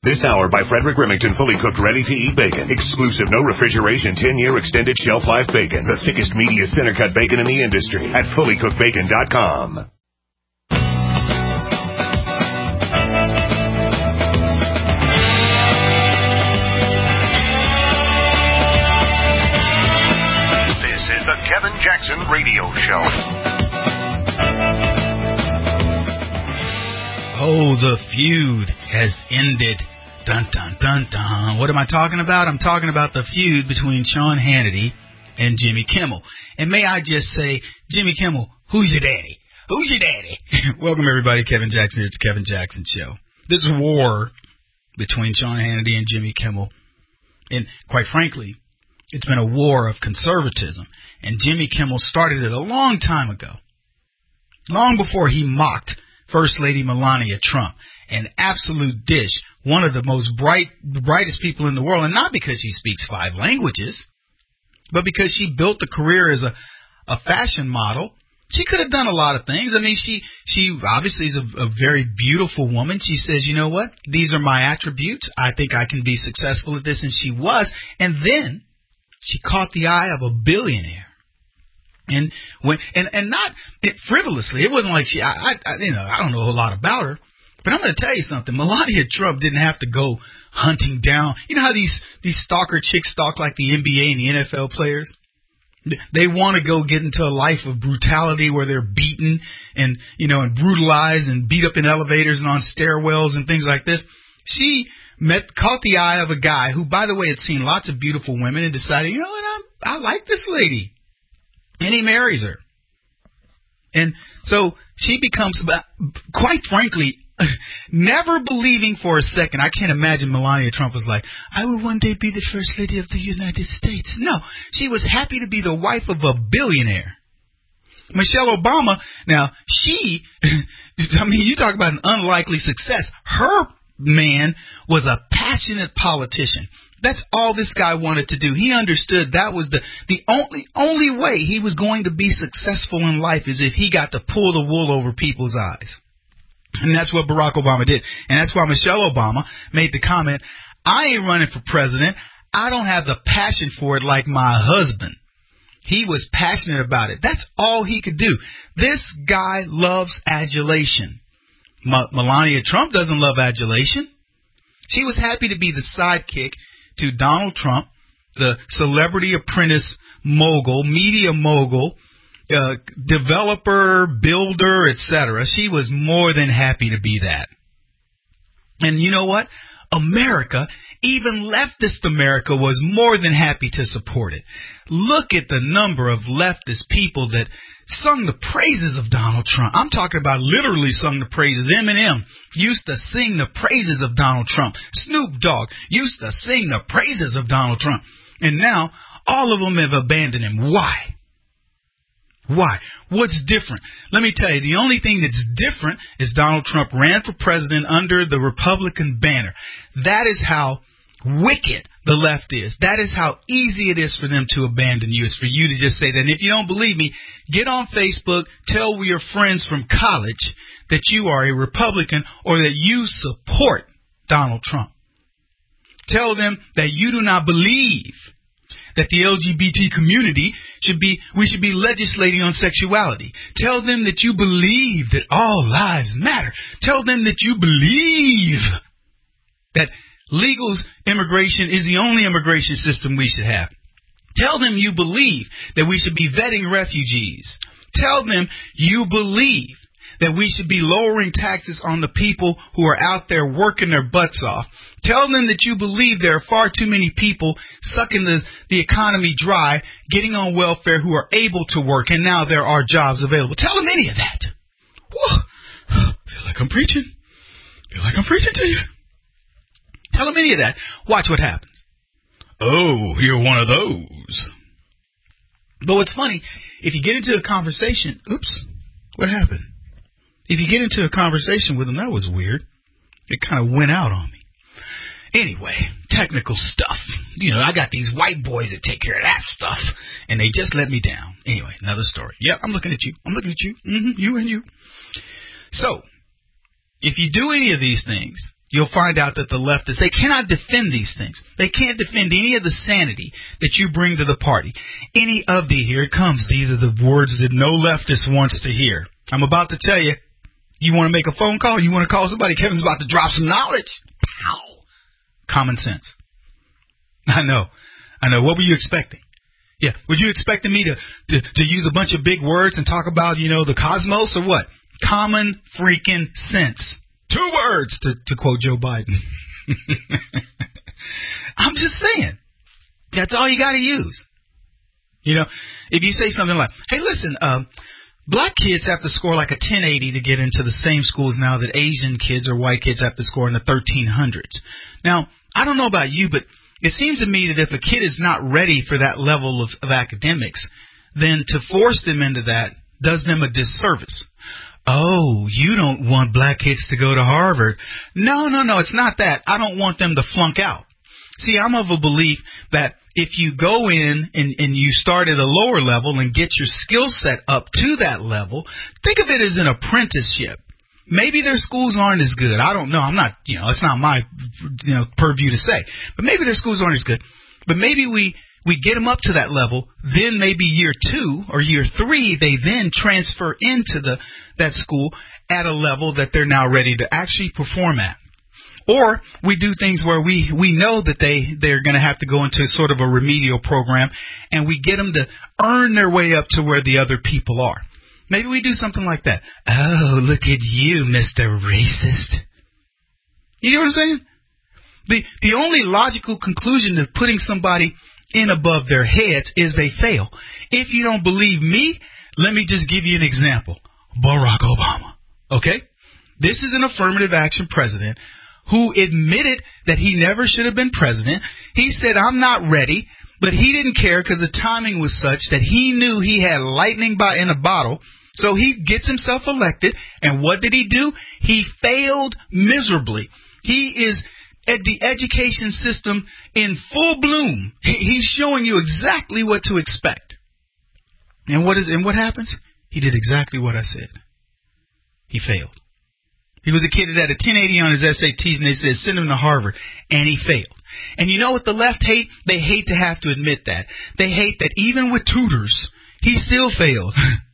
This hour by Frederick Remington, fully cooked, ready-to-eat bacon. Exclusive, no refrigeration, 10-year extended shelf life bacon. The thickest, meatiest, center-cut bacon in the industry at fullycookedbacon.com. This is the Kevin Jackson Radio Show. Oh, the feud has ended. Dun, dun, dun, dun. What am I talking about? I'm talking about the feud between Sean Hannity and Jimmy Kimmel. And may I just say, Jimmy Kimmel, who's your daddy? Who's your daddy? Welcome, everybody. Kevin Jackson here. It's Kevin Jackson Show. This war between Sean Hannity and Jimmy Kimmel. And quite frankly, it's been a war of conservatism. And Jimmy Kimmel started it a long time ago. Long before he mocked First Lady Melania Trump. An absolute dish, one of the most brightest people in the world, and not because she speaks 5 languages, but because she built a career as a fashion model. She could have done a lot of things. I mean, she obviously is a very beautiful woman. She says, you know what? These are my attributes. I think I can be successful at this, and she was. And then she caught the eye of a billionaire. And not frivolously. It wasn't like I don't know a whole lot about her. But I'm going to tell you something. Melania Trump didn't have to go hunting down. You know how these stalker chicks stalk like the NBA and the NFL players? They want to go get into a life of brutality where they're beaten and brutalized and beat up in elevators and on stairwells and things like this. She caught the eye of a guy who, by the way, had seen lots of beautiful women and decided, you know what, I like this lady. And he marries her. And so she becomes, quite frankly, never believing for a second. I can't imagine Melania Trump was like, I will one day be the First Lady of the United States. No, she was happy to be the wife of a billionaire. Michelle Obama, now you talk about an unlikely success. Her man was a passionate politician. That's all this guy wanted to do. He understood that was the only way he was going to be successful in life is if he got to pull the wool over people's eyes. And that's what Barack Obama did. And that's why Michelle Obama made the comment, I ain't running for president. I don't have the passion for it like my husband. He was passionate about it. That's all he could do. This guy loves adulation. Melania Trump doesn't love adulation. She was happy to be the sidekick to Donald Trump, the celebrity apprentice mogul, media mogul, developer, builder, etc. She was more than happy to be that. And you know what? America, even leftist America, was more than happy to support it. Look at the number of leftist people that sung the praises of Donald Trump. I'm talking about literally sung the praises. Eminem used to sing the praises of Donald Trump. Snoop Dogg used to sing the praises of Donald Trump. And now all of them have abandoned him. Why? Why? What's different? Let me tell you, the only thing that's different is Donald Trump ran for president under the Republican banner. That is how wicked the left is. That is how easy it is for them to abandon you. It's for you to just say that. And if you don't believe me, get on Facebook, tell your friends from college that you are a Republican or that you support Donald Trump. Tell them that you do not believe that the LGBT community we should be legislating on sexuality. Tell them that you believe that all lives matter. Tell them that you believe that legal immigration is the only immigration system we should have. Tell them you believe that we should be vetting refugees. Tell them you believe that we should be lowering taxes on the people who are out there working their butts off. Tell them that you believe there are far too many people sucking the economy dry, getting on welfare who are able to work, and now there are jobs available. Tell them any of that. Whoa. Feel like I'm preaching. Feel like I'm preaching to you. Tell them any of that. Watch what happens. Oh, you're one of those. But what's funny, if you get into a conversation, oops, what happened? If you get into a conversation with them, that was weird. It kind of went out on me. Anyway, technical stuff. You know, I got these white boys that take care of that stuff, and they just let me down. Anyway, another story. Yep, I'm looking at you. I'm looking at you. You and you. So, if you do any of these things, you'll find out that the leftists, they cannot defend these things. They can't defend any of the sanity that you bring to the party. Here it comes. These are the words that no leftist wants to hear. I'm about to tell you, you want to make a phone call? You want to call somebody? Kevin's about to drop some knowledge. Pow! Common sense. I know. What were you expecting? Yeah. Would you expecting me to use a bunch of big words and talk about, the cosmos or what? Common freaking sense. 2 words to quote Joe Biden. I'm just saying. That's all you got to use. If you say something like, hey, listen, black kids have to score like a 1080 to get into the same schools now that Asian kids or white kids have to score in the 1300s. Now, I don't know about you, but it seems to me that if a kid is not ready for that level of academics, then to force them into that does them a disservice. Oh, you don't want black kids to go to Harvard. No, it's not that. I don't want them to flunk out. See, I'm of a belief that if you go in and you start at a lower level and get your skill set up to that level, think of it as an apprenticeship. Maybe their schools aren't as good. I don't know. I'm not, it's not my, purview to say. But maybe their schools aren't as good. But maybe we get them up to that level. Then maybe year 2 or year 3, they then transfer into that school at a level that they're now ready to actually perform at. Or we do things where we know that they're going to have to go into sort of a remedial program, and we get them to earn their way up to where the other people are. Maybe we do something like that. Oh, look at you, Mr. Racist. You know what I'm saying? The only logical conclusion of putting somebody in above their heads is they fail. If you don't believe me, let me just give you an example. Barack Obama. Okay? This is an affirmative action president who admitted that he never should have been president. He said, I'm not ready, but he didn't care because the timing was such that he knew he had lightning in a bottle. So he gets himself elected, and what did he do? He failed miserably. He is at the education system in full bloom. He's showing you exactly what to expect. And what happens? He did exactly what I said. He failed. He was a kid that had a 1080 on his SATs, and they said, send him to Harvard, and he failed. And you know what the left hate? They hate to have to admit that. They hate that even with tutors, he still failed.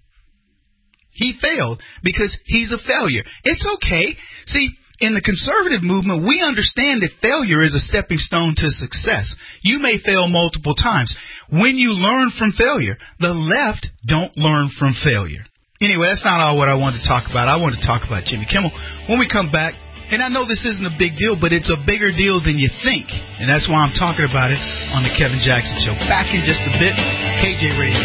He failed because he's a failure. It's okay. See, in the conservative movement, we understand that failure is a stepping stone to success. You may fail multiple times. When you learn from failure, the left don't learn from failure. Anyway, that's not all what I wanted to talk about. I want to talk about Jimmy Kimmel. When we come back, and I know this isn't a big deal, but it's a bigger deal than you think. And that's why I'm talking about it on the Kevin Jackson Show. Back in just a bit, KJ Radio.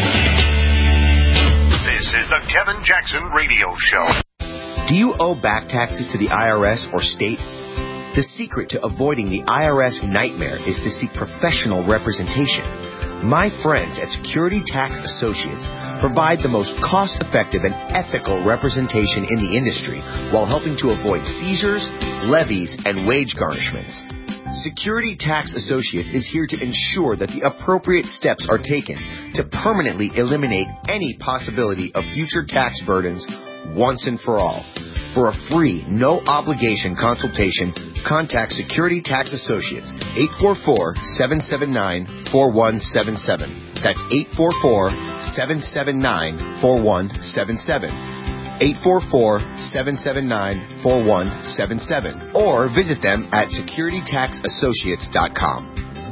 This is the Kevin Jackson Radio Show. Do you owe back taxes to the IRS or state? The secret to avoiding the IRS nightmare is to seek professional representation. My friends at Security Tax Associates provide the most cost-effective and ethical representation in the industry while helping to avoid seizures, levies, and wage garnishments. Security Tax Associates is here to ensure that the appropriate steps are taken to permanently eliminate any possibility of future tax burdens once and for all. For a free, no-obligation consultation, contact Security Tax Associates, 844-779-4177. That's 844-779-4177. 844-779-4177. Or visit them at securitytaxassociates.com.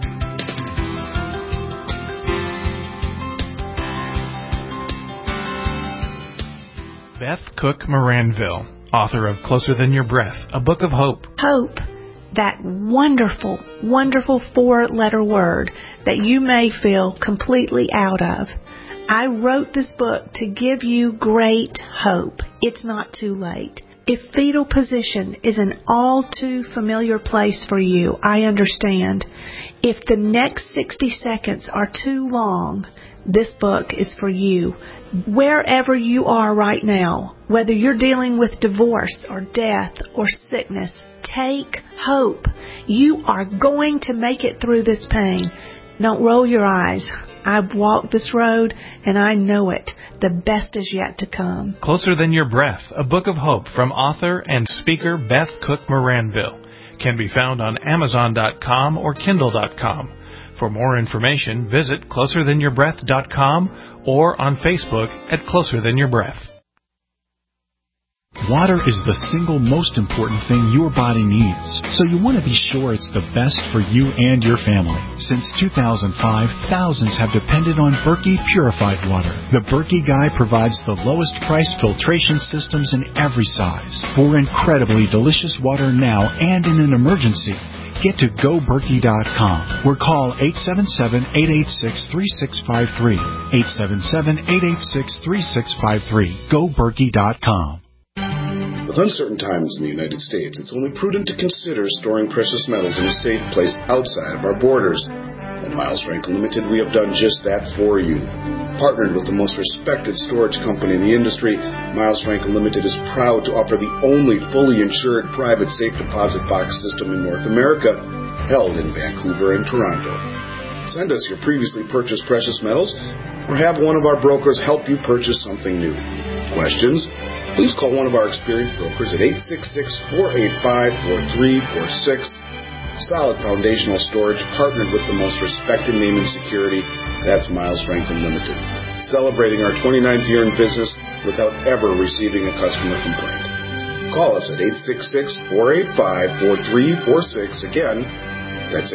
Beth Cook Moranville, author of Closer Than Your Breath, a book of hope. Hope, that wonderful, wonderful 4-letter word that you may feel completely out of. I wrote this book to give you great hope. It's not too late. If fetal position is an all too familiar place for you, I understand. If the next 60 seconds are too long, this book is for you. Wherever you are right now, whether you're dealing with divorce or death or sickness, take hope. You are going to make it through this pain. Don't roll your eyes. I've walked this road and I know it. The best is yet to come. Closer Than Your Breath, a book of hope from author and speaker Beth Cook Moranville. can be found on Amazon.com or Kindle.com. For more information, visit closerthanYourBreath.com or on Facebook at Closer Than Your Breath. Water is the single most important thing your body needs, so you want to be sure it's the best for you and your family. Since 2005, thousands have depended on Berkey purified water. The Berkey Guy provides the lowest price filtration systems in every size for incredibly delicious water now and in an emergency. Get to GoBerkey.com or call 877-886-3653. 877-886-3653. GoBerkey.com. With uncertain times in the United States, it's only prudent to consider storing precious metals in a safe place outside of our borders. At Miles Franklin Limited, we have done just that for you. Partnered with the most respected storage company in the industry, Miles Franklin Limited is proud to offer the only fully insured private safe deposit box system in North America, held in Vancouver and Toronto. Send us your previously purchased precious metals or have one of our brokers help you purchase something new. Questions? Please call one of our experienced brokers at 866-485-4346. Solid foundational storage partnered with the most respected name in security. That's Miles Franklin Limited. Celebrating our 29th year in business without ever receiving a customer complaint. Call us at 866-485-4346. Again, that's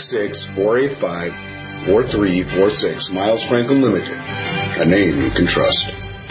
866-485-4346. Miles Franklin Limited. A name you can trust.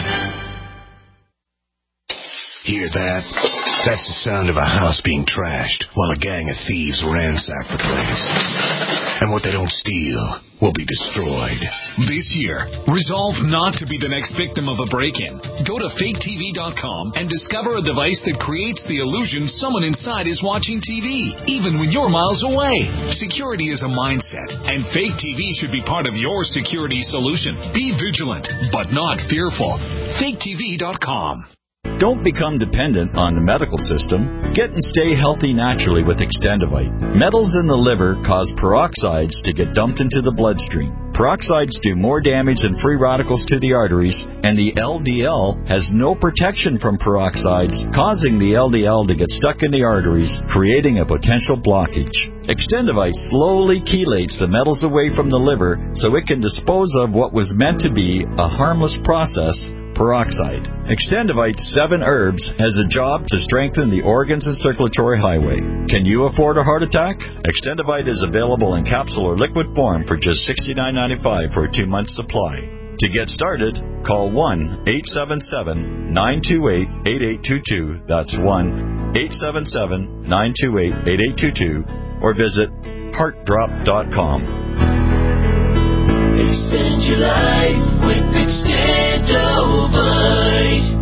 Hear that? That's the sound of a house being trashed while a gang of thieves ransack the place. And what they don't steal will be destroyed. This year, resolve not to be the next victim of a break-in. Go to faketv.com and discover a device that creates the illusion someone inside is watching TV, even when you're miles away. Security is a mindset, and Fake TV should be part of your security solution. Be vigilant, but not fearful. faketv.com. Don't become dependent on the medical system. Get and stay healthy naturally with Extendivite. Metals in the liver cause peroxides to get dumped into the bloodstream. Peroxides do more damage than free radicals to the arteries, and the LDL has no protection from peroxides, causing the LDL to get stuck in the arteries, creating a potential blockage. Extendivite slowly chelates the metals away from the liver so it can dispose of what was meant to be a harmless process, peroxide. Extendivite's 7 herbs has a job to strengthen the organs and circulatory highway. Can you afford a heart attack? Extendivite is available in capsule or liquid form for just $69.95 for a 2-month supply. To get started, call 1-877-928-8822. That's 1-877-928-8822. Or visit heartdrop.com. Extend your life with Extendivite.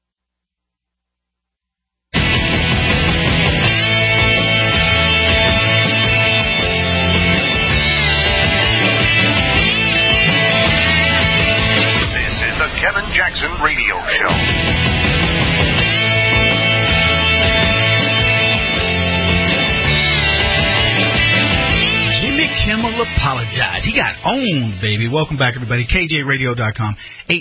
This is the Kevin Jackson Radio Show. Kimmel apologized. He got owned, baby. Welcome back, everybody. KJRadio.com,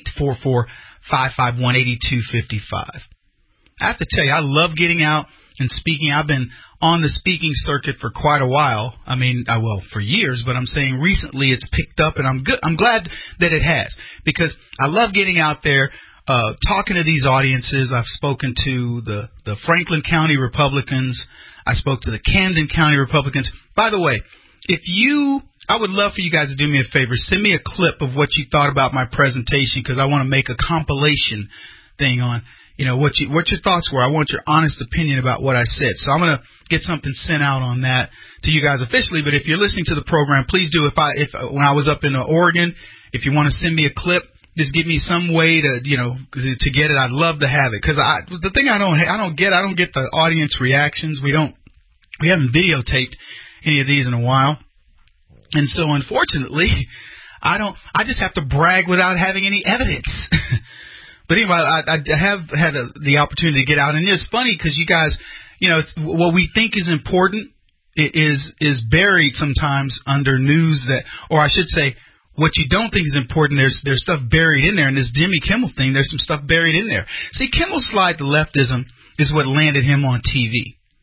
844-551-8255. I have to tell you, I love getting out and speaking. I've been on the speaking circuit for quite a while. I mean, for years, but I'm saying recently it's picked up, and I'm glad that it has, because I love getting out there, talking to these audiences. I've spoken to the Franklin County Republicans. I spoke to the Camden County Republicans. By the way, I would love for you guys to do me a favor. Send me a clip of what you thought about my presentation, because I want to make a compilation thing on, what your thoughts were. I want your honest opinion about what I said. So I'm going to get something sent out on that to you guys officially. But if you're listening to the program, please do. If when I was up in Oregon, if you want to send me a clip, just give me some way to get it. I'd love to have it, because the thing I don't get the audience reactions. We haven't videotaped any of these in a while, and so unfortunately, I just have to brag without having any evidence. But anyway, I have had the opportunity to get out, and it's funny because you guys, what we think is important is buried sometimes under news or I should say, what you don't think is important. There's stuff buried in there, and this Jimmy Kimmel thing, there's some stuff buried in there. See, Kimmel's slide to leftism is what landed him on TV.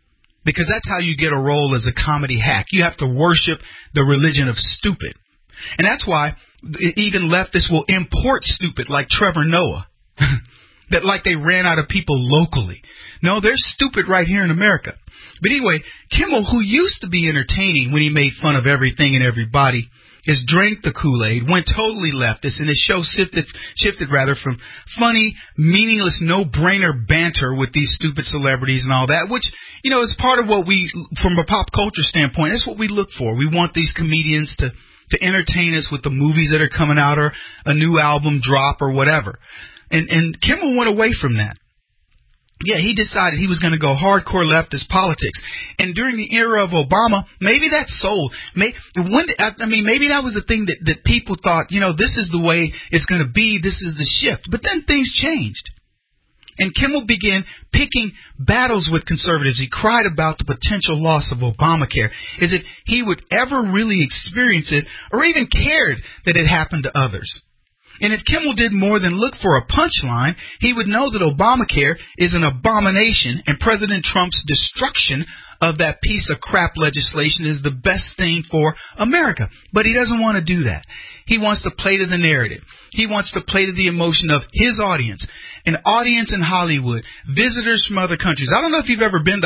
because that's how you get a role as a comedy hack. You have to worship the religion of stupid. And that's why even leftists will import stupid, like Trevor Noah, that like they ran out of people locally. No, they're stupid right here in America. But anyway, Kimmel, who used to be entertaining when he made fun of everything and everybody, has drank the Kool-Aid, went totally leftist, and his show shifted from funny, meaningless, no-brainer banter with these stupid celebrities and all that, which, you know, is part of what we, from a pop culture standpoint, that's what we look for. We want these comedians to entertain us with the movies that are coming out or a new album drop or whatever. And Kimmel went away from that. Yeah, he decided he was going to go hardcore leftist politics. And during the era of Obama, maybe that sold. Maybe that was the thing that people thought, you know, this is the way it's going to be. This is the shift. But then things changed. And Kimmel began picking battles with conservatives. He cried about the potential loss of Obamacare, as if he would ever really experience it or even cared that it happened to others. And if Kimmel did more than look for a punchline, he would know that Obamacare is an abomination and President Trump's destruction of that piece of crap legislation is the best thing for America. But he doesn't want to do that. He wants to play to the narrative. He wants to play to the emotion of his audience, an audience in Hollywood, visitors from other countries. I don't know if you've ever been to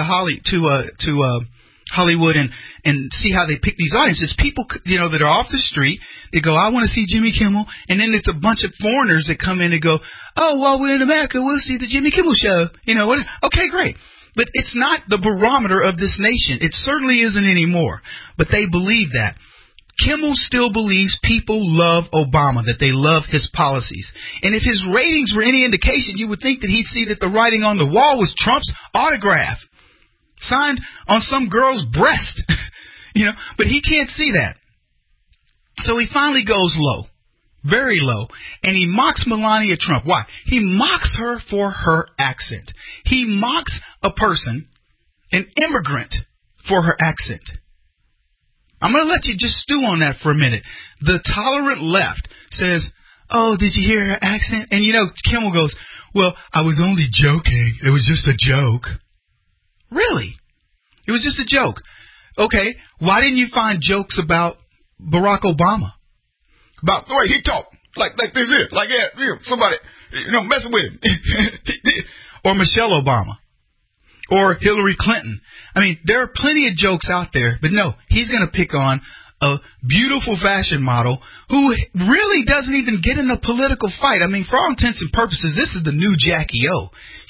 Hollywood and see how they pick these audiences. People, you know, that are off the street, they go, I want to see Jimmy Kimmel, and then it's a bunch of foreigners that come in and go, oh, well, we're in America, we'll see the Jimmy Kimmel show. You know, okay, great. But it's not the barometer of this nation. It certainly isn't anymore. But they believe that. Kimmel still believes people love Obama, that they love his policies. And if his ratings were any indication, you would think that he'd see that the writing on the wall was Trump's autograph, signed on some girl's breast. You know, but he can't see that. So he finally goes low, very low, and he mocks Melania Trump. Why? He mocks her for her accent. He mocks a person, an immigrant, for her accent. I'm going to let you just stew on that for a minute. The tolerant left says, oh, did you hear her accent? And, you know, Kimmel goes, well, I was only joking. It was just a joke. Really? It was just a joke. Okay, why didn't you find jokes about Barack Obama? About the way he talked, like this here, like somebody, you know, messing with him. Or Michelle Obama. Or Hillary Clinton. I mean, there are plenty of jokes out there, but no, he's going to pick on a beautiful fashion model who really doesn't even get in a political fight. I mean, for all intents and purposes, this is the new Jackie O.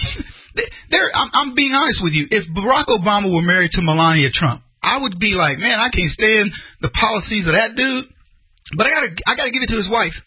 I'm being honest with you. If Barack Obama were married to Melania Trump, I would be like, man, I can't stand the policies of that dude. But I gotta give it to his wife.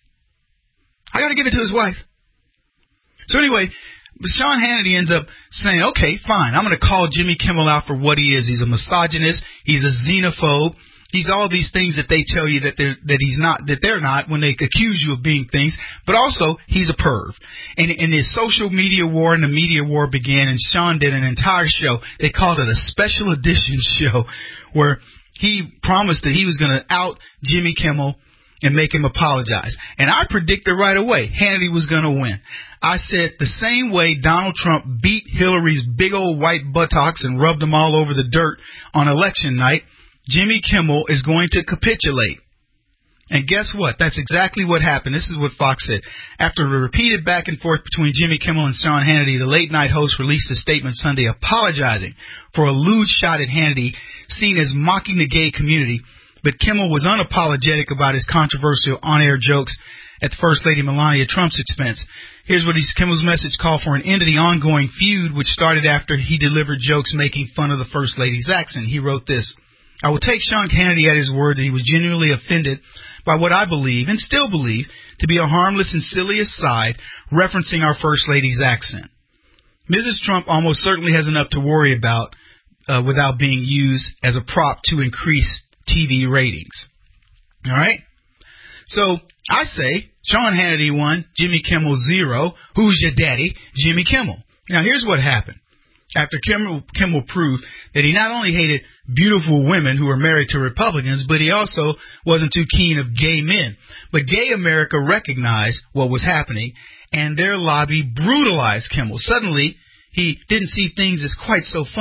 So anyway, Sean Hannity ends up saying, okay, fine, I'm going to call Jimmy Kimmel out for what he is. He's a misogynist. He's a xenophobe. He's all these things that they tell you that they're not when they accuse you of being things. But also, he's a perv. And his social media war and the media war began, and Sean did an entire show. They called it a special edition show where he promised that he was going to out Jimmy Kimmel and make him apologize. And I predicted right away Hannity was going to win. I said the same way Donald Trump beat Hillary's big old white buttocks and rubbed them all over the dirt on election night, Jimmy Kimmel is going to capitulate. And guess what? That's exactly what happened. This is what Fox said. After a repeated back and forth between Jimmy Kimmel and Sean Hannity, the late-night host released a statement Sunday apologizing for a lewd shot at Hannity, seen as mocking the gay community. But Kimmel was unapologetic about his controversial on-air jokes at First Lady Melania Trump's expense. Here's what Kimmel's message called for: an end to the ongoing feud, which started after he delivered jokes making fun of the First Lady's accent. He wrote this: I will take Sean Hannity at his word that he was genuinely offended by what I believe, and still believe, to be a harmless and silly aside referencing our First Lady's accent. Mrs. Trump almost certainly has enough to worry about without being used as a prop to increase TV ratings. All right? So I say Sean Hannity 1, Jimmy Kimmel 0. Who's your daddy? Jimmy Kimmel. Now here's what happened. After Kimmel proved that he not only hated beautiful women who were married to Republicans, but he also wasn't too keen of gay men. But gay America recognized what was happening, and their lobby brutalized Kimmel. Suddenly, he didn't see things as quite so funny.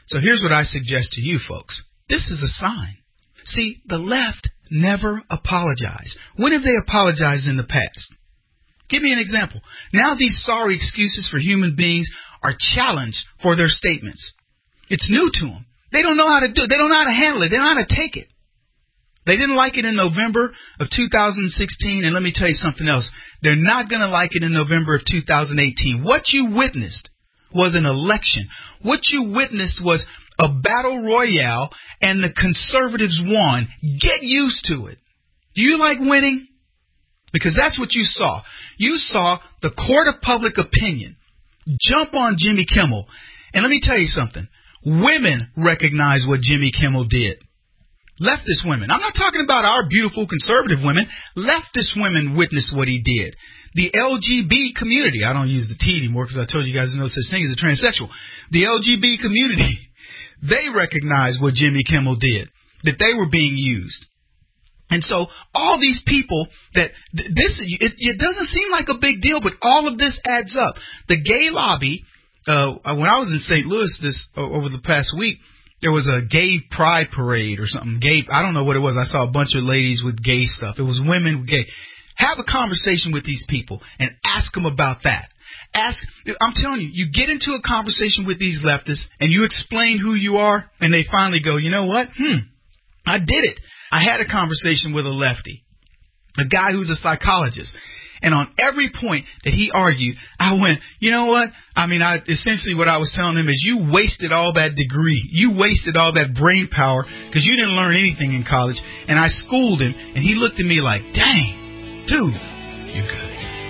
So here's what I suggest to you folks. This is a sign. See, the left never apologize. When have they apologized in the past? Give me an example. Now these sorry excuses for human beings are challenged for their statements. It's new to them. They don't know how to do it. They don't know how to handle it. They don't know how to take it. They didn't like it in November of 2016, and let me tell you something else. They're not going to like it in November of 2018. What you witnessed was an election. What you witnessed was a battle royale, and the conservatives won. Get used to it. Do you like winning? Because that's what you saw. You saw the court of public opinion jump on Jimmy Kimmel. And let me tell you something. Women recognize what Jimmy Kimmel did. Leftist women. I'm not talking about our beautiful conservative women. Leftist women witnessed what he did. The LGB community. I don't use the T anymore because I told you guys there's no such thing as a transsexual. The LGB community. They recognized what Jimmy Kimmel did. That they were being used. And so all these people that it doesn't seem like a big deal, but all of this adds up. The gay lobby, when I was in St. Louis over the past week, there was a gay pride parade or something. I don't know what it was. I saw a bunch of ladies with gay stuff. It was women with gay. Have a conversation with these people and ask them about that. I'm telling you, you get into a conversation with these leftists and you explain who you are, and they finally go, you know what? I did it. I had a conversation with a lefty, a guy who's a psychologist. And on every point that he argued, I went, you know what? I mean, essentially what I was telling him is you wasted all that degree. You wasted all that brain power because you didn't learn anything in college. And I schooled him, and he looked at me like, dang, dude, you're good.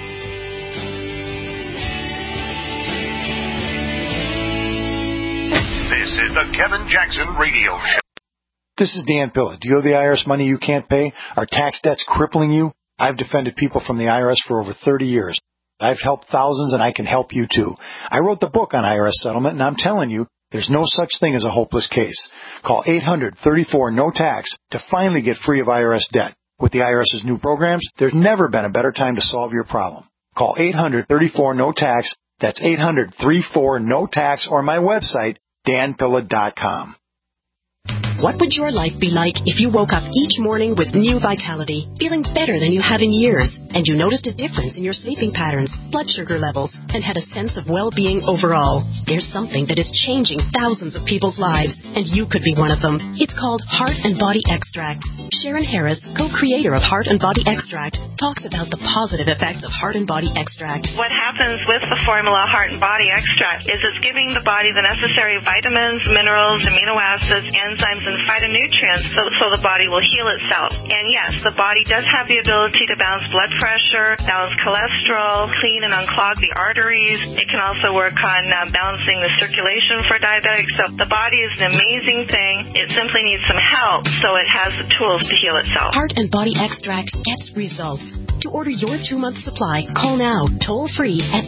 This is the Kevin Jackson Radio Show. This is Dan Pilla. Do you owe the IRS money you can't pay? Are tax debts crippling you? I've defended people from the IRS for over 30 years. I've helped thousands, and I can help you too. I wrote the book on IRS settlement, and I'm telling you, there's no such thing as a hopeless case. Call 800-34-NO-TAX to finally get free of IRS debt. With the IRS's new programs, there's never been a better time to solve your problem. Call 800-34-NO-TAX. That's 800-34-NO-TAX, or my website, danpilla.com. What would your life be like if you woke up each morning with new vitality, feeling better than you have in years, and you noticed a difference in your sleeping patterns, blood sugar levels, and had a sense of well-being overall? There's something that is changing thousands of people's lives, and you could be one of them. It's called Heart and Body Extract. Sharon Harris, co-creator of Heart and Body Extract, talks about the positive effects of Heart and Body Extract. What happens with the formula Heart and Body Extract is it's giving the body the necessary vitamins, minerals, amino acids, enzymes, and phytonutrients so the body will heal itself. And yes, the body does have the ability to balance blood pressure, balance cholesterol, clean and unclog the arteries. It can also work on balancing the circulation for diabetics. So the body is an amazing thing. It simply needs some help so it has the tools to heal itself. Heart and Body Extract gets results. To order your 2-month supply, call now, toll-free at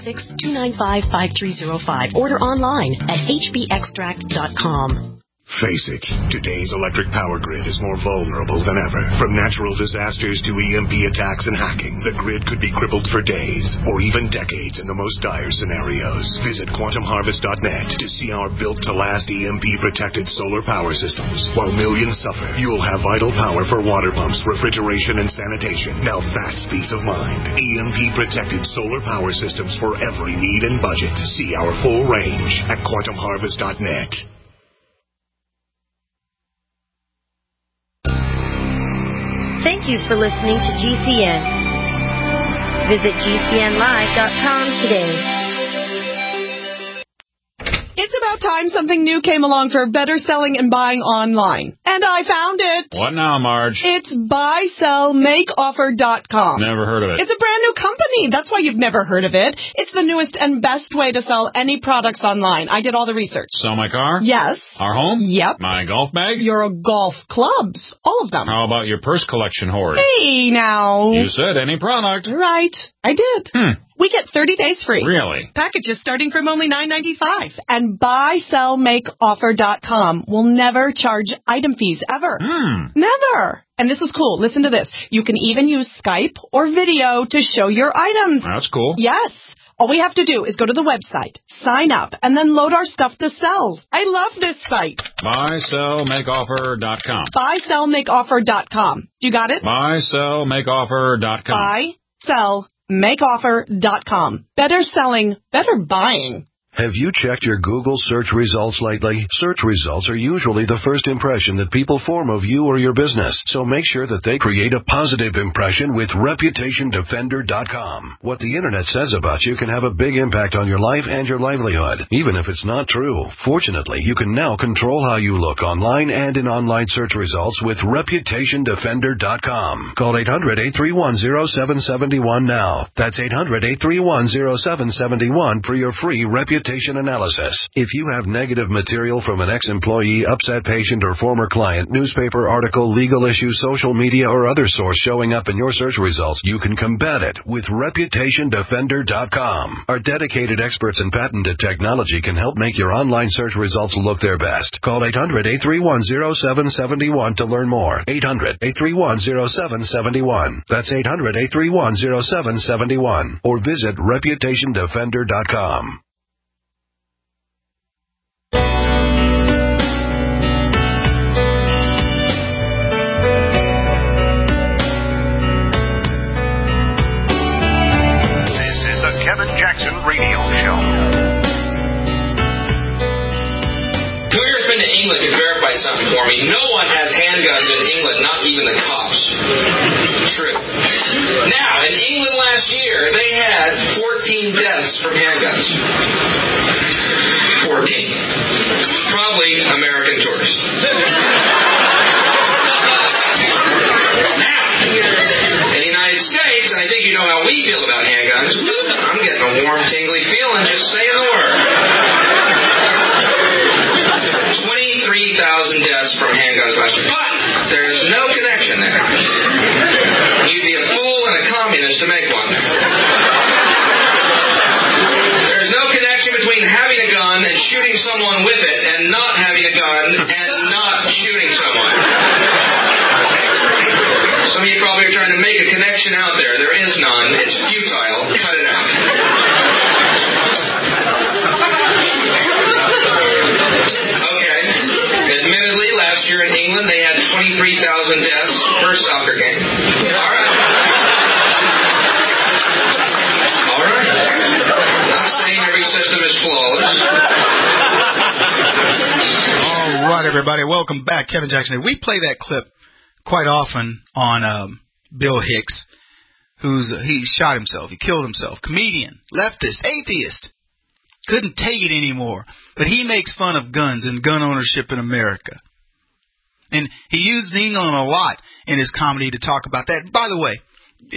866-295-5305. Order online at hbextract.com. Face it, today's electric power grid is more vulnerable than ever. From natural disasters to EMP attacks and hacking, the grid could be crippled for days or even decades in the most dire scenarios. Visit quantumharvest.net to see our built-to-last EMP-protected solar power systems. While millions suffer, you'll have vital power for water pumps, refrigeration, and sanitation. Now that's peace of mind. EMP-protected solar power systems for every need and budget. See our full range at quantumharvest.net. Thank you for listening to GCN. Visit GCNlive.com today. It's about time something new came along for better selling and buying online. And I found it. What now, Marge? It's buysellmakeoffer.com. Never heard of it. It's a brand new company. That's why you've never heard of it. It's the newest and best way to sell any products online. I did all the research. Sell my car? Yes. Our home? Yep. My golf bag? Your golf clubs. All of them. How about your purse collection hoard? Hey, now. You said any product. Right. I did. We get 30 days free. Really? Packages starting from only $9.95. And buysellmakeoffer.com will never charge item fees ever. Never. And this is cool. Listen to this. You can even use Skype or video to show your items. That's cool. Yes. All we have to do is go to the website, sign up, and then load our stuff to sell. I love this site. BuySellMakeOffer.com. BuySellMakeOffer.com. You got it? BuySellMakeOffer.com. BuySellMakeOffer.com. Better selling, better buying. Have you checked your Google search results lately? Search results are usually the first impression that people form of you or your business, so make sure that they create a positive impression with ReputationDefender.com. What the Internet says about you can have a big impact on your life and your livelihood, even if it's not true. Fortunately, you can now control how you look online and in online search results with ReputationDefender.com. Call 800-831-0771 now. That's 800-831-0771 for your free reputation analysis. If you have negative material from an ex-employee, upset patient, or former client, newspaper article, legal issue, social media, or other source showing up in your search results, you can combat it with ReputationDefender.com. Our dedicated experts in patented technology can help make your online search results look their best. Call 800-831-0771 to learn more. 800-831-0771. That's 800-831-0771. Or visit ReputationDefender.com. Kevin Jackson Radio Show. Whoever's been to England can verify something for me. No one has handguns in England, not even the cops. True. Now, in England last year, they had 14 deaths from handguns. 14. Probably American tourists. Now, in the United States, and I think you know how we feel about handguns, I'm getting a warm, tingly feeling just saying the word. 23,000 deaths from handguns last year. But there's no connection there. You'd be a fool and a communist to make one. There's no connection between having a gun and shooting someone with it and not having a gun and not shooting someone. Some of you probably are trying to make a connection out there. There is none. It's futile. Cut it out. Okay. Admittedly, last year in England, they had 23,000 deaths per soccer game. All right. All right. Not saying every system is flawless. All right, everybody. Welcome back. Kevin Jackson. We play that clip quite often on Bill Hicks, he shot himself. He killed himself. Comedian, leftist, atheist. Couldn't take it anymore. But he makes fun of guns and gun ownership in America. And he used England a lot in his comedy to talk about that. By the way,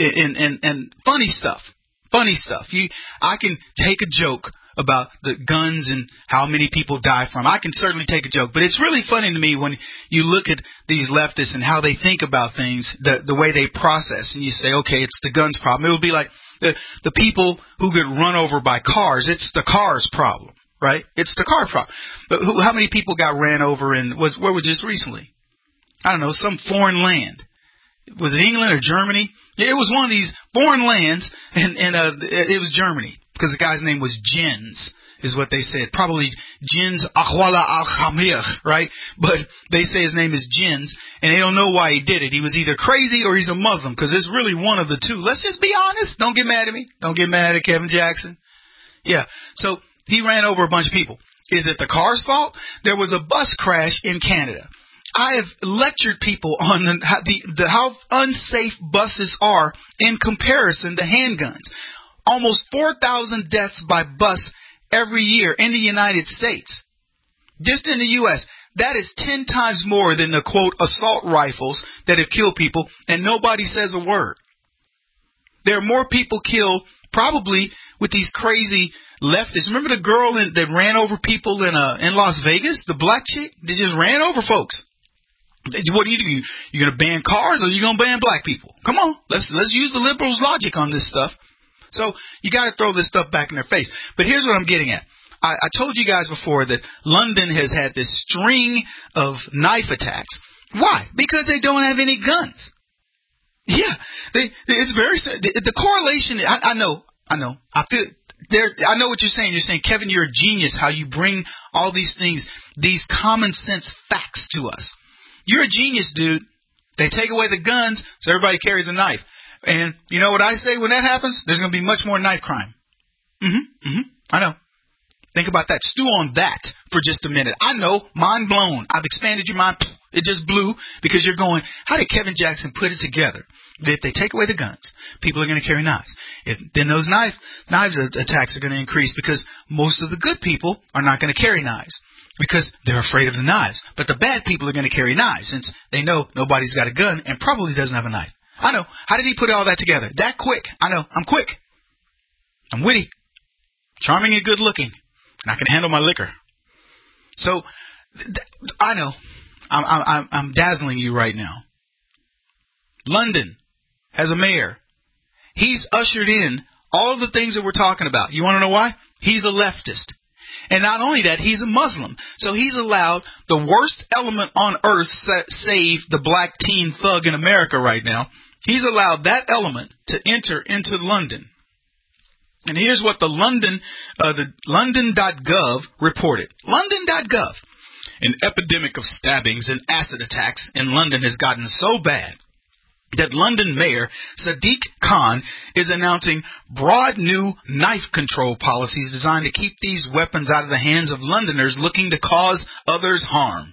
and funny stuff. Funny stuff. I can take a joke about the guns and how many people die from. I can certainly take a joke, but it's really funny to me when you look at these leftists and how they think about things, the way they process, and you say, okay, it's the guns problem. It would be like the people who get run over by cars. It's the cars problem, right? It's the car problem. But how many people got ran over where was just recently? I don't know, some foreign land. Was it England or Germany? Yeah, it was one of these foreign lands, and it was Germany. Because the guy's name was Jens, is what they said. Probably Jens Ahwala al-Khamir, right? But they say his name is Jens, and they don't know why he did it. He was either crazy or he's a Muslim, because it's really one of the two. Let's just be honest. Don't get mad at me. Don't get mad at Kevin Jackson. Yeah, so he ran over a bunch of people. Is it the car's fault? There was a bus crash in Canada. I have lectured people on how unsafe buses are in comparison to handguns. Almost 4,000 deaths by bus every year in the United States. Just in the U.S., that is 10 times more than the, quote, assault rifles that have killed people, and nobody says a word. There are more people killed probably with these crazy leftists. Remember the girl that ran over people in Las Vegas? The black chick that just ran over folks. What do? You going to ban cars or you going to ban black people? Come on, let's use the liberals' logic on this stuff. So you got to throw this stuff back in their face. But here's what I'm getting at. I told you guys before that London has had this string of knife attacks. Why? Because they don't have any guns. Yeah, it's very the correlation. I know. I I know what you're saying. You're saying, Kevin, you're a genius, how you bring all these things, these common sense facts to us. You're a genius, dude. They take away the guns, so everybody carries a knife. And you know what I say when that happens? There's going to be much more knife crime. I know. Think about that. Stew on that for just a minute. I know. Mind blown. I've expanded your mind. It just blew because you're going, how did Kevin Jackson put it together? That if they take away the guns, people are going to carry knives. Then those knives attacks are going to increase because most of the good people are not going to carry knives because they're afraid of the knives. But the bad people are going to carry knives since they know nobody's got a gun and probably doesn't have a knife. I know. How did he put all that together? That quick. I know. I'm quick. I'm witty. Charming and good looking. And I can handle my liquor. So, I know. I'm dazzling you right now. London has a mayor. He's ushered in all of the things that we're talking about. You want to know why? He's a leftist. And not only that, he's a Muslim. So he's allowed the worst element on earth, save the black teen thug in America right now. He's allowed that element to enter into London. And here's what the London.gov reported. London.gov. An epidemic of stabbings and acid attacks in London has gotten so bad that London Mayor Sadiq Khan is announcing broad new knife control policies designed to keep these weapons out of the hands of Londoners looking to cause others harm.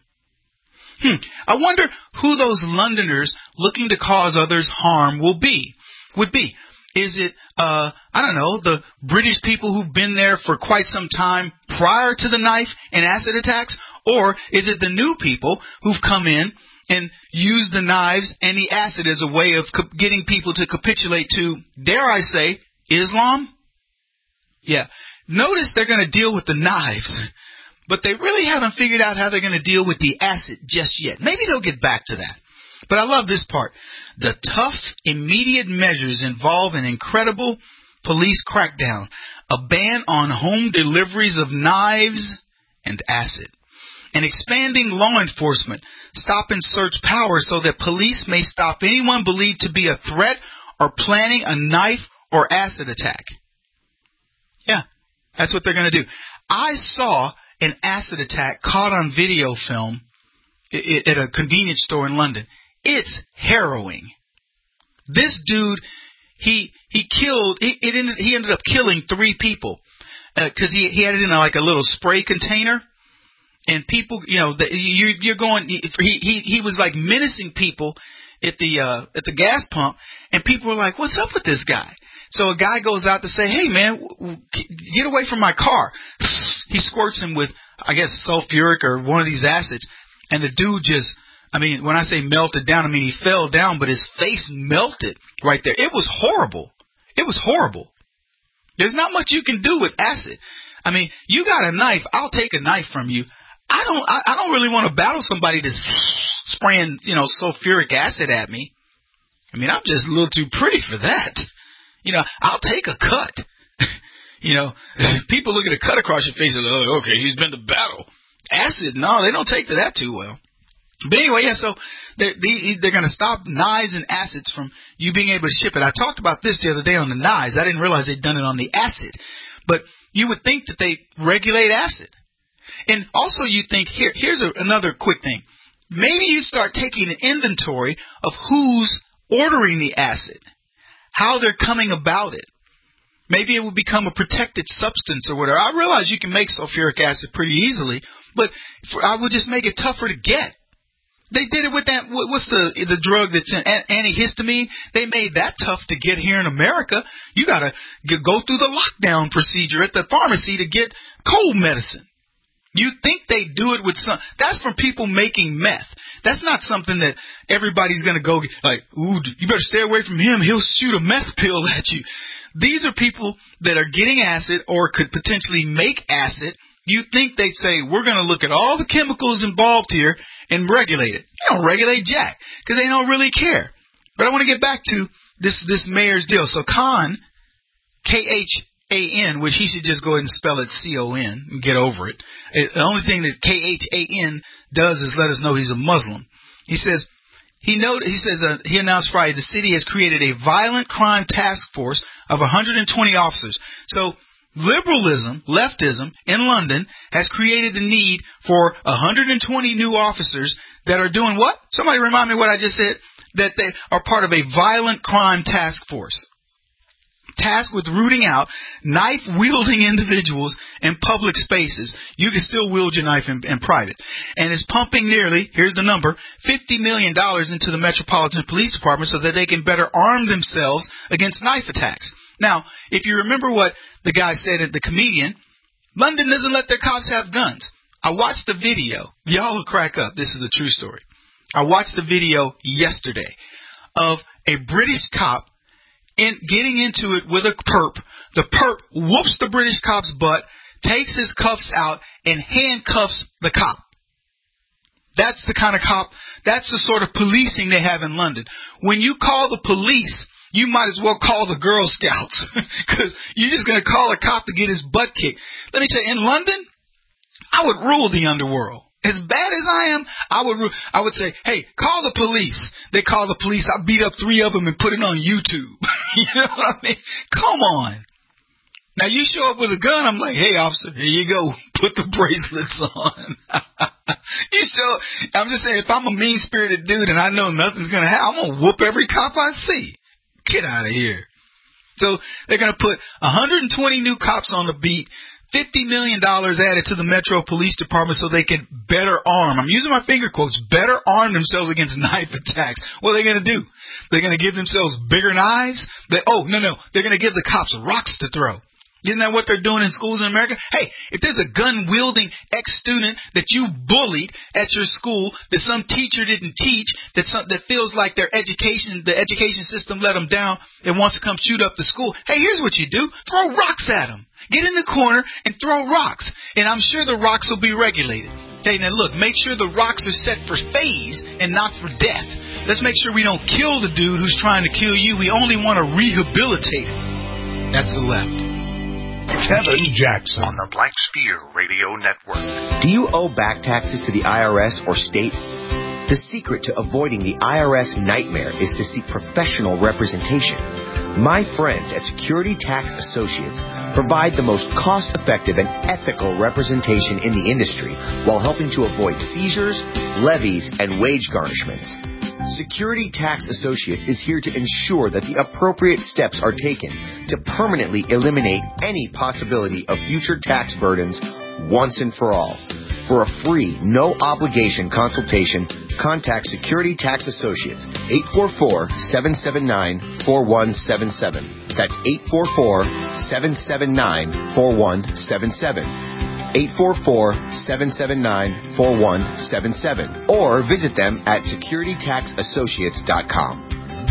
I wonder who those Londoners looking to cause others harm would be. Is it, I don't know, the British people who've been there for quite some time prior to the knife and acid attacks? Or is it the new people who've come in and used the knives and the acid as a way of getting people to capitulate to, dare I say, Islam? Yeah. Notice they're going to deal with the knives, but they really haven't figured out how they're going to deal with the acid just yet. Maybe they'll get back to that. But I love this part. The tough, immediate measures involve an incredible police crackdown, a ban on home deliveries of knives and acid, and expanding law enforcement, stop and search power so that police may stop anyone believed to be a threat or planning a knife or acid attack. Yeah, that's what they're going to do. I saw an acid attack caught on video film at a convenience store in London. It's harrowing. This dude, he ended up killing 3 people because he had it in like a little spray container. And people, you're going. He was like menacing people at the gas pump, and people were like, "What's up with this guy?" So a guy goes out to say, "Hey man, get away from my car." He squirts him with, I guess, sulfuric or one of these acids, and the dude just, when I say melted down, he fell down, but his face melted right there. It was horrible. It was horrible. There's not much you can do with acid. You got a knife. I'll take a knife from you. I don't really want to battle somebody that's spraying, sulfuric acid at me. I'm just a little too pretty for that. I'll take a cut. People look at a cut across your face and oh, okay, he's been to battle. Acid, no, they don't take to that too well. But anyway, yeah, so they're going to stop knives and acids from you being able to ship it. I talked about this the other day on the knives. I didn't realize they'd done it on the acid. But you would think that they regulate acid. And also you think, here's another quick thing. Maybe you start taking an inventory of who's ordering the acid, how they're coming about it. Maybe it would become a protected substance or whatever. I realize you can make sulfuric acid pretty easily, but I would just make it tougher to get. They did it with that, what's the drug that's in antihistamine? They made that tough to get here in America. You got to go through the lockdown procedure at the pharmacy to get cold medicine. You think they do it with some, that's from people making meth. That's not something that everybody's going to go like, ooh, you better stay away from him. He'll shoot a meth pill at you. These are people that are getting acid or could potentially make acid. You think they'd say, we're going to look at all the chemicals involved here and regulate it. They don't regulate jack because they don't really care. But I want to get back to this mayor's deal. So Khan, Khan, which he should just go ahead and spell it CON and get over it. The only thing that Khan does is let us know he's a Muslim. He says he announced Friday the city has created a violent crime task force of 120 officers. So Liberalism, leftism in London has created the need for 120 new officers that are doing what? Somebody remind me what I just said. That they are part of a violent crime task force. Tasked with rooting out knife-wielding individuals in public spaces. You can still wield your knife in private. And is pumping nearly, here's the number, $50 million into the Metropolitan Police Department so that they can better arm themselves against knife attacks. Now, if you remember what the guy said, the comedian, London doesn't let their cops have guns. I watched the video. Y'all will crack up. This is a true story. I watched the video yesterday of a British cop getting into it with a perp. The perp whoops the British cop's butt, takes his cuffs out, and handcuffs the cop. That's the kind of cop, that's the sort of policing they have in London. When you call the police, you might as well call the Girl Scouts because you're just going to call a cop to get his butt kicked. Let me tell you, in London, I would rule the underworld. As bad as I am, I would say, hey, call the police. They call the police. I beat up 3 of them and put it on YouTube. You know what I mean? Come on. Now, you show up with a gun, I'm like, hey, officer, here you go. Put the bracelets on. I'm just saying, if I'm a mean-spirited dude and I know nothing's going to happen, I'm going to whoop every cop I see. Get out of here. So they're going to put 120 new cops on the beat, $50 million added to the Metro Police Department so they can better arm. I'm using my finger quotes, better arm themselves against knife attacks. What are they going to do? They're going to give themselves bigger knives? They're going to give the cops rocks to throw. Isn't that what they're doing in schools in America? Hey, if there's a gun-wielding ex-student that you bullied at your school, that some teacher didn't teach, that feels like the education system let them down and wants to come shoot up the school, hey, here's what you do. Throw rocks at them. Get in the corner and throw rocks. And I'm sure the rocks will be regulated. Okay, now look, make sure the rocks are set for phase and not for death. Let's make sure we don't kill the dude who's trying to kill you. We only want to rehabilitate him. That's the left. Kevin Jackson on the Black Steer Radio Network. Do you owe back taxes to the IRS or state? The secret to avoiding the IRS nightmare is to seek professional representation. My friends at Security Tax Associates provide the most cost-effective and ethical representation in the industry while helping to avoid seizures, levies, and wage garnishments. Security Tax Associates is here to ensure that the appropriate steps are taken to permanently eliminate any possibility of future tax burdens once and for all. For a free, no-obligation consultation, contact Security Tax Associates, 844-779-4177. That's 844-779-4177. 844-779-4177. Or visit them at securitytaxassociates.com.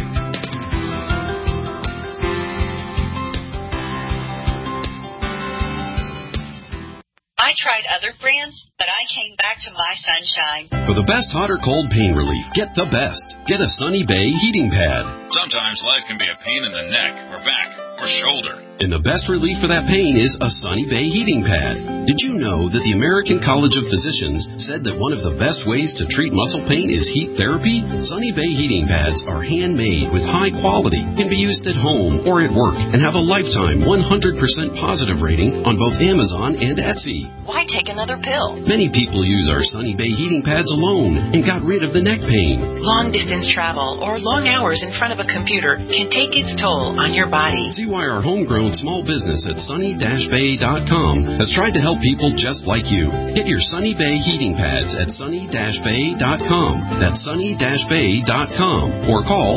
I tried other brands, but I came back to My Sunshine. For the best hot or cold pain relief, get the best. Get a Sunny Bay heating pad. Sometimes life can be a pain in the neck or back or shoulder. And the best relief for that pain is a Sunny Bay heating pad. Did you know that the American College of Physicians said that one of the best ways to treat muscle pain is heat therapy? Sunny Bay heating pads are handmade with high quality, can be used at home or at work, and have a lifetime 100% positive rating on both Amazon and Etsy. Why take another pill? Many people use our Sunny Bay heating pads alone and got rid of the neck pain. Long-distance travel or long hours in front of a computer can take its toll on your body. See why our homegrown small business at sunny-bay.com has tried to help people just like you. Get your Sunny Bay heating pads at sunny-bay.com. That's sunny-bay.com. Or call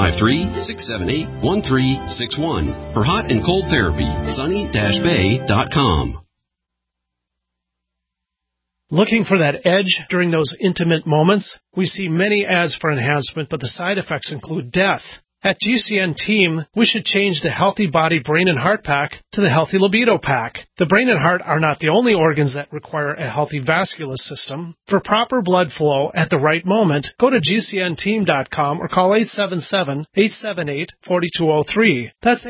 253-678-1361 for hot and cold therapy. sunny-bay.com. Looking for that edge during those intimate moments? We see many ads for enhancement, but the side effects include death. At GCN Team, we should change the Healthy Body, Brain, and Heart Pack to the Healthy Libido Pack. The brain and heart are not the only organs that require a healthy vascular system. For proper blood flow at the right moment, go to GCNteam.com or call 877-878-4203. That's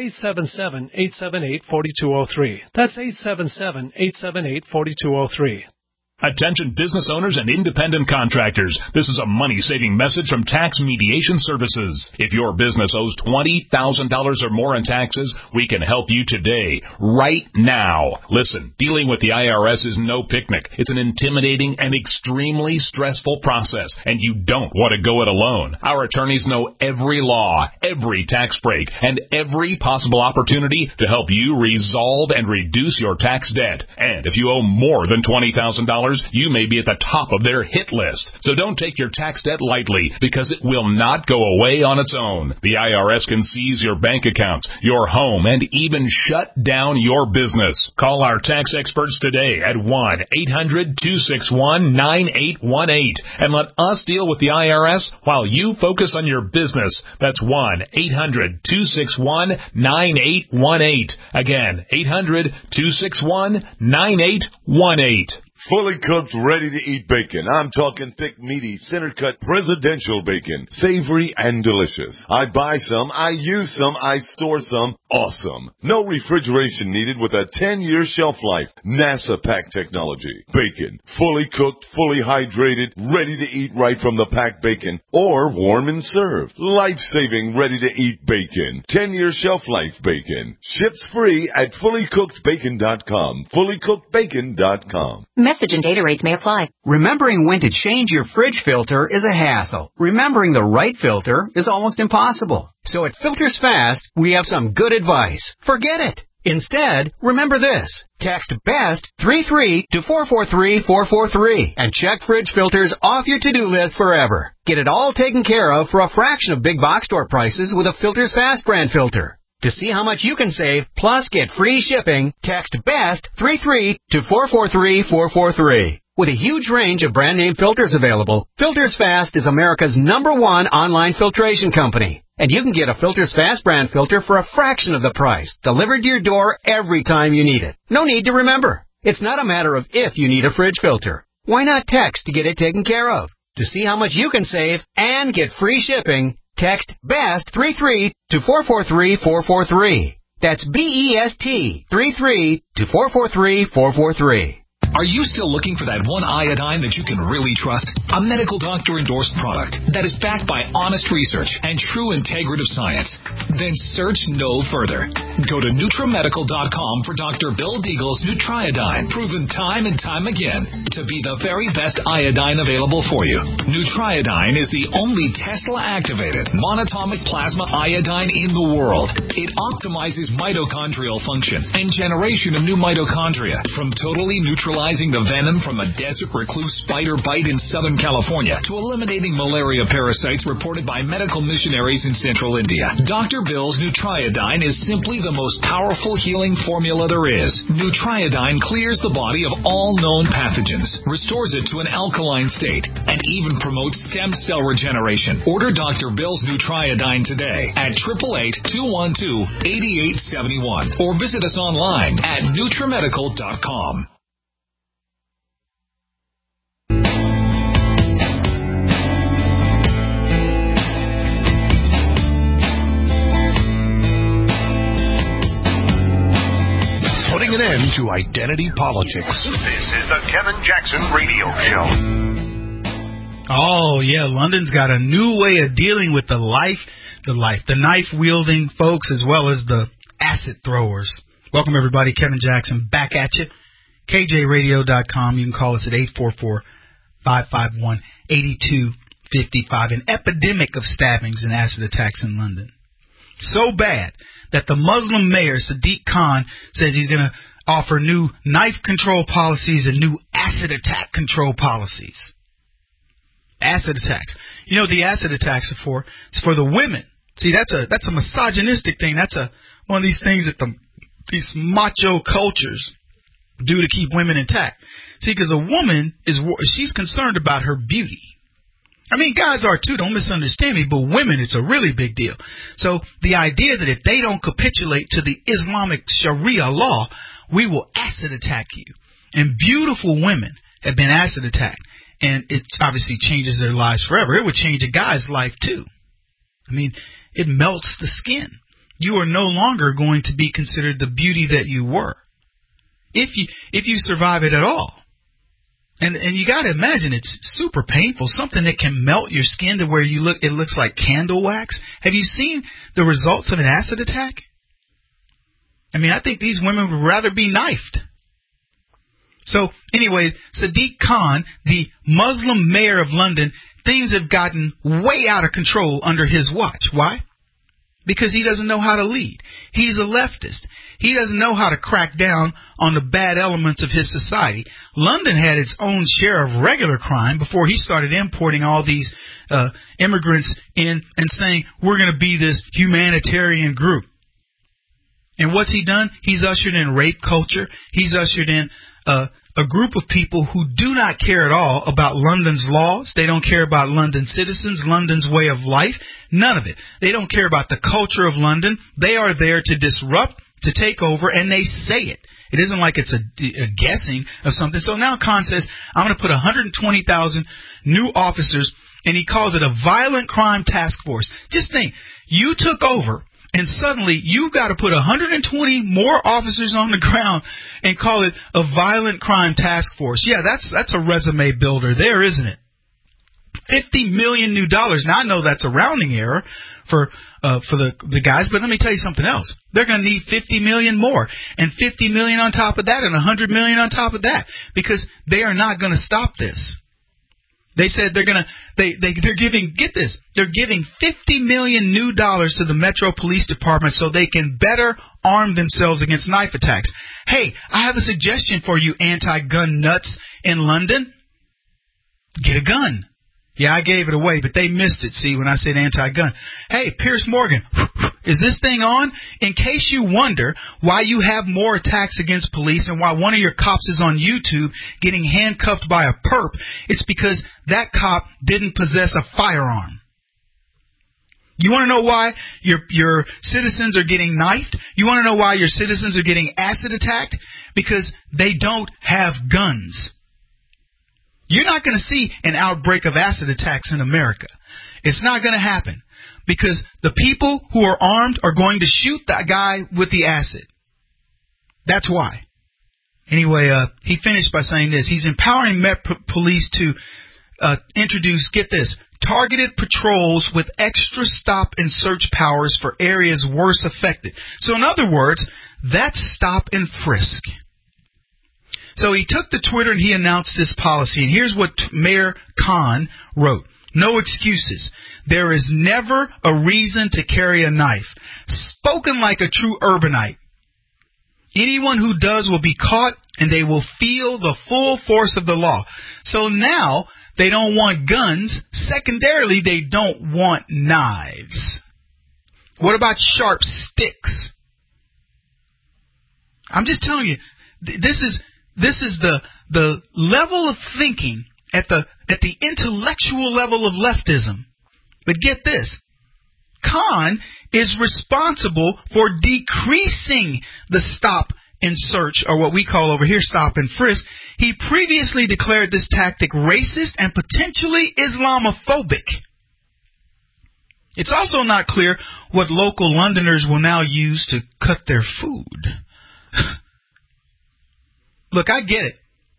877-878-4203. That's 877-878-4203. Attention business owners and independent contractors. This is a money-saving message from Tax Mediation Services. If your business owes $20,000 or more in taxes, we can help you today, right now. Listen, dealing with the IRS is no picnic. It's an intimidating and extremely stressful process, and you don't want to go it alone. Our attorneys know every law, every tax break, and every possible opportunity to help you resolve and reduce your tax debt. And if you owe more than $20,000, you may be at the top of their hit list. So don't take your tax debt lightly, because it will not go away on its own. The IRS can seize your bank accounts, your home, and even shut down your business. Call our tax experts today at 1-800-261-9818 and let us deal with the IRS while you focus on your business. That's 1-800-261-9818. Again, 800-261-9818. Fully cooked, ready-to-eat bacon. I'm talking thick, meaty, center-cut presidential bacon. Savory and delicious. I buy some, I use some, I store some. Awesome. No refrigeration needed with a 10-year shelf life. NASA pack technology. Bacon. Fully cooked, fully hydrated, ready to eat right from the packed bacon. Or warm and served. Life-saving, ready-to-eat bacon. 10-year shelf life bacon. Ships free at fullycookedbacon.com. Fullycookedbacon.com. Message and data rates may apply. Remembering when to change your fridge filter is a hassle. Remembering the right filter is almost impossible. So at Filters Fast, we have some good advice. Forget it. Instead, remember this. Text BEST 33 to 443-443 and check fridge filters off your to-do list forever. Get it all taken care of for a fraction of big box store prices with a Filters Fast brand filter. To see how much you can save, plus get free shipping, text BEST 33 to 443-443. With a huge range of brand name filters available, Filters Fast is America's #1 online filtration company. And you can get a Filters Fast brand filter for a fraction of the price, delivered to your door every time you need it. No need to remember. It's not a matter of if you need a fridge filter. Why not text to get it taken care of? To see how much you can save and get free shipping, text BEST 33 to 443-443. That's BEST 33 to 443-443. Are you still looking for that one iodine that you can really trust? A medical doctor-endorsed product that is backed by honest research and true integrative science? Then search no further. Go to NutriMedical.com for Dr. Bill Deagle's Nutriodine, proven time and time again to be the very best iodine available for you. Nutriodine is the only Tesla-activated monatomic plasma iodine in the world. It optimizes mitochondrial function and generation of new mitochondria, from totally neutralizing the venom from a desert recluse spider bite in Southern California to eliminating malaria parasites reported by medical missionaries in central India. Dr. Bill's Nutriodine is simply the most powerful healing formula there is. Nutriodine clears the body of all known pathogens, restores it to an alkaline state, and even promotes stem cell regeneration. Order Dr. Bill's Nutriodine today at 888-212-8871 or visit us online at NutriMedical.com. Putting an end to identity politics. This is the Kevin Jackson Radio Show. Oh, yeah, London's got a new way of dealing with the knife-wielding folks as well as the acid throwers. Welcome, everybody. Kevin Jackson back at you. KJRadio.com. You can call us at 844-551-8255. An epidemic of stabbings and acid attacks in London. So bad that the Muslim mayor, Sadiq Khan, says he's going to offer new knife control policies and new acid attack control policies. Acid attacks. You know what the acid attacks are for? It's for the women. See, that's a misogynistic thing. That's one of these things that these macho cultures do to keep women intact. See, because a woman she's concerned about her beauty. I mean, guys are too, don't misunderstand me, but women, it's a really big deal. So the idea that if they don't capitulate to the Islamic Sharia law, we will acid attack you. And beautiful women have been acid attacked. And it obviously changes their lives forever. It would change a guy's life too. I mean, it melts the skin. You are no longer going to be considered the beauty that you were. If you survive it at all. And you got to imagine it's super painful, something that can melt your skin to where it looks like candle wax. Have you seen the results of an acid attack? I mean, I think these women would rather be knifed. So anyway, Sadiq Khan, the Muslim mayor of London, things have gotten way out of control under his watch. Why? Because he doesn't know how to lead. He's a leftist. He doesn't know how to crack down on the bad elements of his society. London had its own share of regular crime before he started importing all these immigrants in and saying, we're going to be this humanitarian group. And what's he done? He's ushered in rape culture. He's ushered in a group of people who do not care at all about London's laws. They don't care about London's citizens, London's way of life. None of it. They don't care about the culture of London. They are there to disrupt, to take over, and they say it. It isn't like it's a guessing of something. So now Khan says, I'm going to put 120,000 new officers, and he calls it a violent crime task force. Just think, you took over, and suddenly you've got to put 120 more officers on the ground and call it a violent crime task force. Yeah, that's a resume builder there, isn't it? $50 million new dollars. Now, I know that's a rounding error for the guys, but let me tell you something else. They're going to need 50 million more, and 50 million on top of that, and 100 million on top of that, because they are not going to stop this. They said they're giving, get this, they're giving $50 million new dollars to the Metro Police Department so they can better arm themselves against knife attacks. Hey, I have a suggestion for you anti-gun nuts in London. Get a gun. Yeah, I gave it away, but they missed it, see, when I said anti-gun. Hey, Piers Morgan, is this thing on? In case you wonder why you have more attacks against police and why one of your cops is on YouTube getting handcuffed by a perp, it's because that cop didn't possess a firearm. You want to know why your citizens are getting knifed? You want to know why your citizens are getting acid attacked? Because they don't have guns. You're not going to see an outbreak of acid attacks in America. It's not going to happen because the people who are armed are going to shoot that guy with the acid. That's why. Anyway, he finished by saying this. He's empowering Met Police to introduce, get this, targeted patrols with extra stop and search powers for areas worse affected. So in other words, that's stop and frisk. So he took to Twitter and he announced this policy. And here's what Mayor Khan wrote. No excuses. There is never a reason to carry a knife. Spoken like a true urbanite. Anyone who does will be caught and they will feel the full force of the law. So now they don't want guns. Secondarily, they don't want knives. What about sharp sticks? I'm just telling you, this is the level of thinking at the intellectual level of leftism. But get this. Khan is responsible for decreasing the stop and search, or what we call over here stop and frisk. He previously declared this tactic racist and potentially Islamophobic. It's also not clear what local Londoners will now use to cut their food. Look, I get it.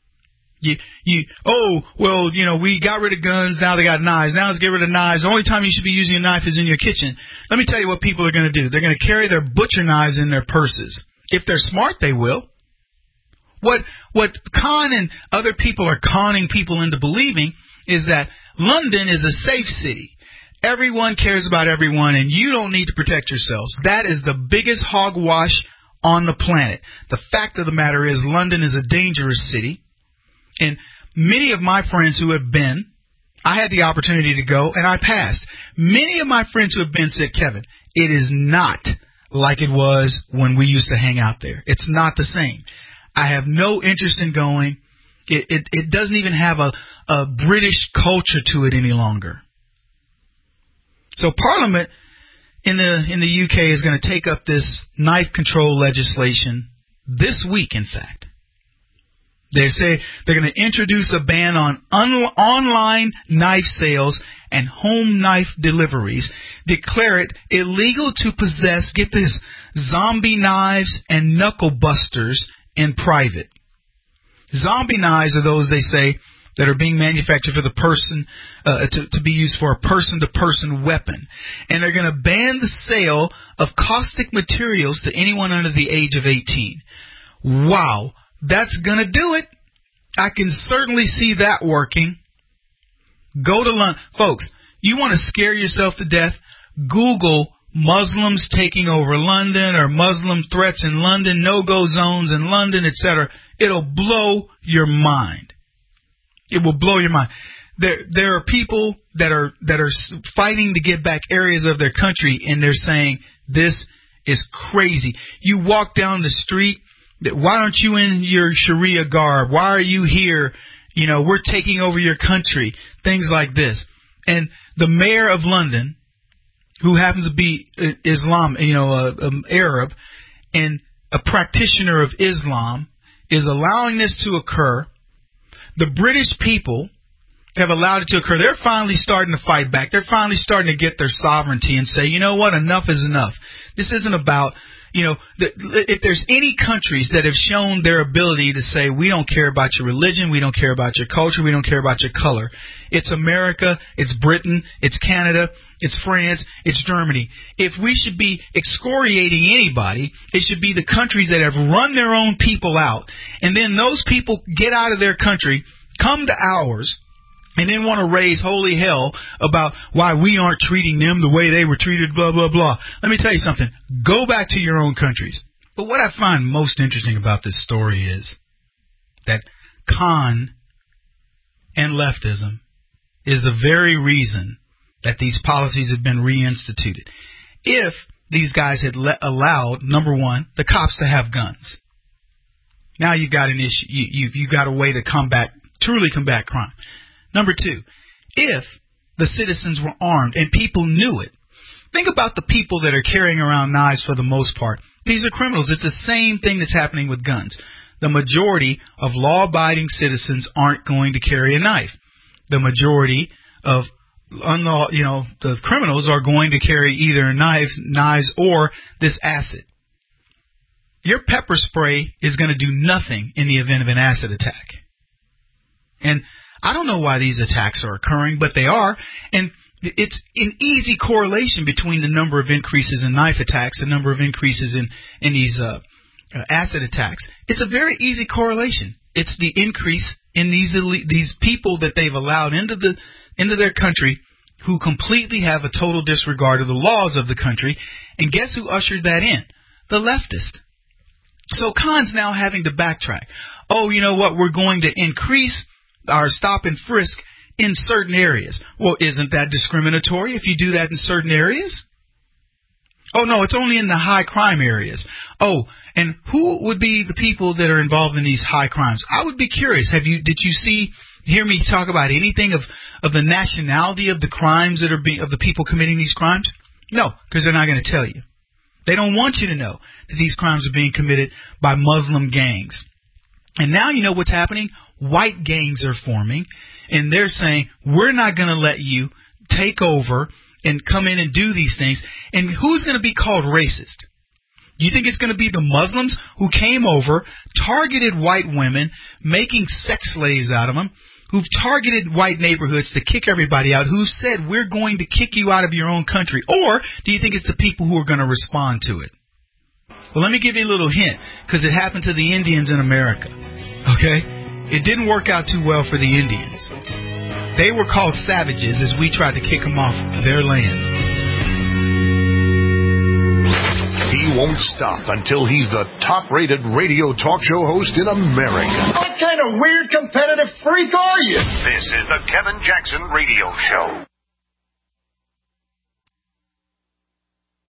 We got rid of guns, now they got knives. Now let's get rid of knives. The only time you should be using a knife is in your kitchen. Let me tell you what people are going to do. They're going to carry their butcher knives in their purses. If they're smart, they will. What Khan and other people are conning people into believing is that London is a safe city. Everyone cares about everyone, and you don't need to protect yourselves. That is the biggest hogwash on the planet. The fact of the matter is London is a dangerous city. And many of my friends who have been, I had the opportunity to go, and I passed. Many of my friends who have been said, Kevin, it is not like it was when we used to hang out there. It's not the same. I have no interest in going. It doesn't even have a British culture to it any longer. So Parliament in the UK is going to take up this knife control legislation this week, in fact. They say they're going to introduce a ban on online knife sales and home knife deliveries, declare it illegal to possess, get this, zombie knives and knuckle busters in private. Zombie knives are those, they say, that are being manufactured for the person, to be used for a person-to-person weapon. And they're going to ban the sale of caustic materials to anyone under the age of 18. Wow, that's going to do it. I can certainly see that working. Go to London. Folks, you want to scare yourself to death? Google Muslims taking over London or Muslim threats in London, no-go zones in London, etc. It'll blow your mind. It will blow your mind. There are people that are fighting to get back areas of their country, and they're saying this is crazy. You walk down the street, why aren't you in your Sharia garb? Why are you here? You know, we're taking over your country. Things like this. And the mayor of London, who happens to be Islam, Arab, and a practitioner of Islam, is allowing this to occur. The British people have allowed it to occur. They're finally starting to fight back. They're finally starting to get their sovereignty and say, you know what, enough is enough. This isn't about, if there's any countries that have shown their ability to say, we don't care about your religion, we don't care about your culture, we don't care about your color. It's America, it's Britain, it's Canada, it's France, it's Germany. If we should be excoriating anybody, it should be the countries that have run their own people out. And then those people get out of their country, come to ours, and then want to raise holy hell about why we aren't treating them the way they were treated, blah, blah, blah. Let me tell you something. Go back to your own countries. But what I find most interesting about this story is that con and leftism is the very reason that these policies have been reinstituted. If these guys had allowed, number one, the cops to have guns, now you've got an issue. You've got a way to truly combat crime. Number two, if the citizens were armed and people knew it. Think about the people that are carrying around knives for the most part. These are criminals. It's the same thing that's happening with guns. The majority of law-abiding citizens aren't going to carry a knife. The majority of the criminals are going to carry either knives or this acid. Your pepper spray is going to do nothing in the event of an acid attack. And I don't know why these attacks are occurring, but they are. And it's an easy correlation between the number of increases in knife attacks, the number of increases in these acid attacks. It's a very easy correlation. It's the increase in these people that they've allowed into their country who completely have a total disregard of the laws of the country. And guess who ushered that in? The leftist. So Khan's now having to backtrack. Oh, you know what? We're going to increase our stop and frisk in certain areas. Well, isn't that discriminatory if you do that in certain areas? Oh, no, it's only in the high crime areas. Oh, and who would be the people that are involved in these high crimes? I would be curious. Did you hear me talk about anything of the nationality of the crimes of the people committing these crimes? No, because they're not going to tell you. They don't want you to know that these crimes are being committed by Muslim gangs. And now you know what's happening? White gangs are forming, and they're saying, we're not going to let you take over and come in and do these things. And who's going to be called racist? You think it's going to be the Muslims who came over, targeted white women, making sex slaves out of them, who've targeted white neighborhoods to kick everybody out, who said, we're going to kick you out of your own country? Or do you think it's the people who are going to respond to it? Well, let me give you a little hint, because it happened to the Indians in America. Okay? It didn't work out too well for the Indians. They were called savages as we tried to kick them off their land. He won't stop until he's the top-rated radio talk show host in America. What kind of weird competitive freak are you? This is the Kevin Jackson Radio Show.